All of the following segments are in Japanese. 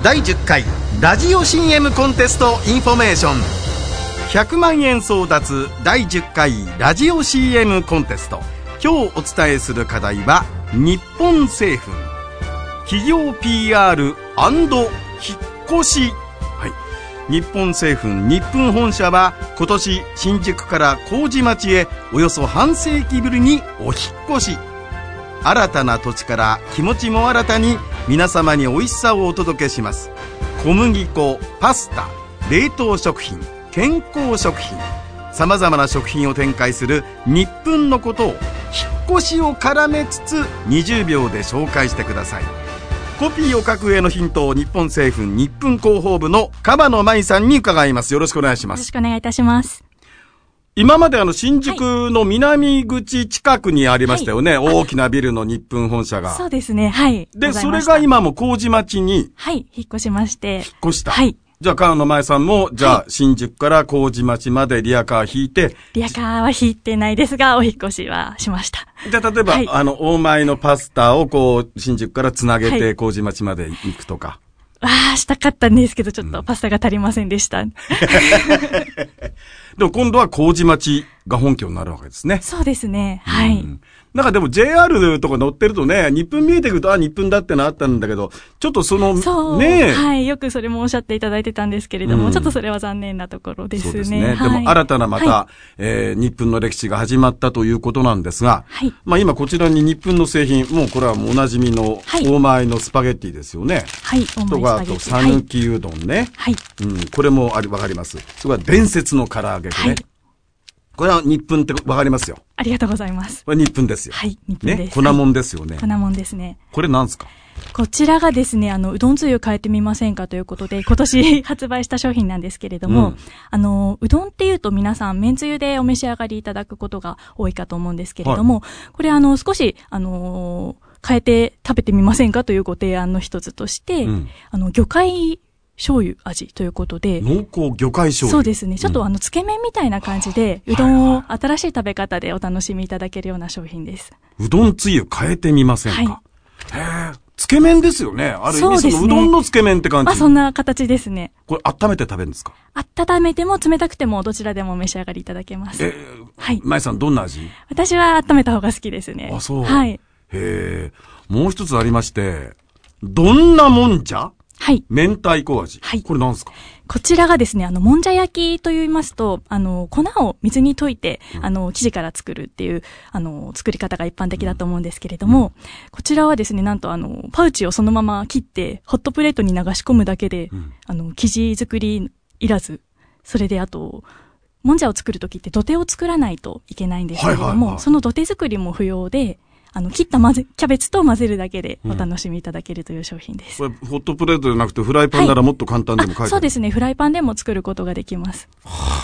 第10回ラジオ CM コンテストインフォメーション。100万円争奪第10回ラジオ CM コンテスト。今日お伝えする課題は日本製粉企業 PR& 引っ越し。日本製粉日本本社は今年新宿から麹町へおよそ半世紀ぶりにお引っ越し。新たな土地から気持ちも新たに皆様に美味しさをお届けします。小麦粉、パスタ、冷凍食品、健康食品、さまざまな食品を展開する日本のことを引っ越しを絡めつつ20秒で紹介してください。コピーを書く上のヒントを日本製粉日本広報部の川野舞さんに伺います。よろしくお願いします。 よろしくお願いいたします。 今まで新宿の南口近くにありましたよね、はい、大きなビルの日本本社が。 そうですね、はい。 で、それが今も麹町に、 はい、引っ越しまして。 引っ越した。 はい。 じゃあ、川野舞さんも、じゃあ、新宿から麹町までリアカー引いて。 リアカーは引いてないですが、お引っ越しはしました。 じゃあ、例えば、はい、大前のパスタを新宿からつなげて麹町まで行くとか。 したかったんですけど、ちょっとパスタが足りませんでした。でも今度は麹町が本拠になるわけですね。 そうですね。はい。 なんかでも JR とか乗ってるとね、日本見えてくると、日本だってのあったんだけど、ちょっとそうね。 はい。よくそれもおっしゃっていただいてたんですけれども、ちょっとそれは残念なところですね。そうですね。 はい、でも新たなまた、日本の歴史が始まったということなんですが、はい。まあ今こちらに日本の製品、もうこれはもうおなじみの大前のスパゲッティですよね。はい。大前スパゲッティ。とか、さぬきうどんね。はい。これもわかります。それから伝説の唐揚げね。はい。これは日本ってわかりますよ。 ありがとうございます。 これ日本ですよ。 はい、日本です。 粉もんですよね。 粉もんですね。 これなんですか？ こちらがですね、うどんつゆ変えてみませんかということで、今年発売した商品なんですけれども、うどんっていうと皆さん、めんつゆでお召し上がりいただくことが多いかと思うんですけれども、はい、これ少し、変えて食べてみませんかというご提案の一つとして、魚介醤油味ということで。 濃厚魚介醤油。 そうですね。ちょっとつけ麺みたいな感じで、うどんを新しい食べ方でお楽しみいただけるような商品です。 うどんつゆ変えてみませんか？はい。つけ麺ですよね。ある意味うどんのつけ麺って感じ。 そんな形ですね。 これ温めて食べるんですか？ 温めても冷たくてもどちらでもお召し上がりいただけます。 はい。舞さんどんな味？ 私は温めた方が好きですね。 そう。 はい。 もう一つありまして、どんなもんじゃ？ はい。 明太子味。はい。これなんですか？ こちらがですね、もんじゃ焼きと言いますと、粉を水に溶いて、生地から作るっていう、作り方が一般的だと思うんですけれども、こちらはですね、なんとパウチをそのまま切って、ホットプレートに流し込むだけで、生地作りいらず、それでもんじゃを作るときって土手を作らないといけないんですけれども、その土手作りも不要で、切ったキャベツと混ぜるだけでお楽しみいただけるという商品です。 これ、ホットプレートじゃなくてフライパンならもっと簡単でも書いてある。 そうですね。フライパンでも作ることができます。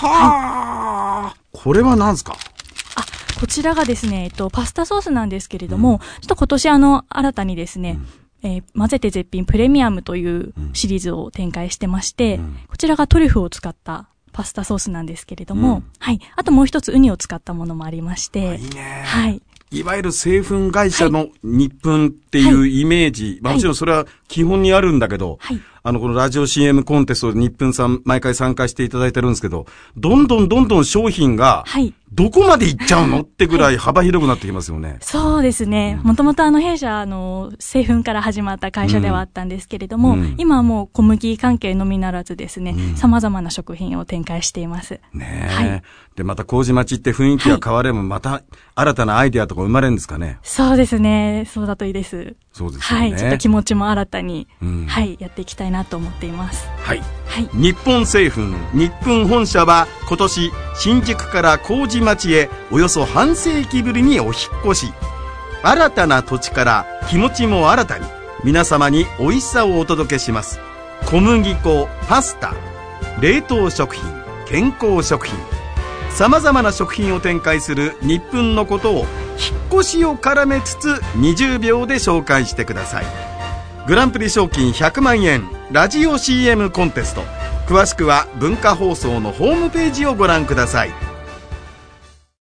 これは何ですか？ こちらがですね、パスタソースなんですけれども、ちょっと今年新たにですね、混ぜて絶品プレミアムというシリーズを展開してまして、こちらがトリュフを使ったパスタソースなんですけれども、はい。あともう一つウニを使ったものもありまして、 いいね。 はい。 いわゆる製粉会社の日本っていうイメージ。もちろんそれは基本にあるんだけど、このラジオ CM コンテストで日本さん毎回参加していただいてるんですけど、どんどん商品が、どこまで行っちゃうのってぐらい幅広くなってきますよね。 そうですね。もともと弊社製粉から始まった会社ではあったんですけれども、今はもう小麦関係のみならずですね、様々な食品を展開しています。 ねえ。で、また麹町って雰囲気が変われば、また新たなアイデアとか生まれるんですかね。 そうですね。そうだといいです。 そうですよね。 はい。ちょっと気持ちも新たに、やっていきたいなと思っています。 はい。日本製粉日本本社は今年新宿から麹町へおよそ半世紀ぶりにお引っ越し。新たな土地から気持ちも新たに皆様に美味しさをお届けします。小麦粉、パスタ、冷凍食品、健康食品、さまざまな食品を展開する日本のことを引っ越しを絡めつつ20秒で紹介してください。グランプリ賞金100万円ラジオ CM コンテスト、詳しくは文化放送のホームページをご覧ください。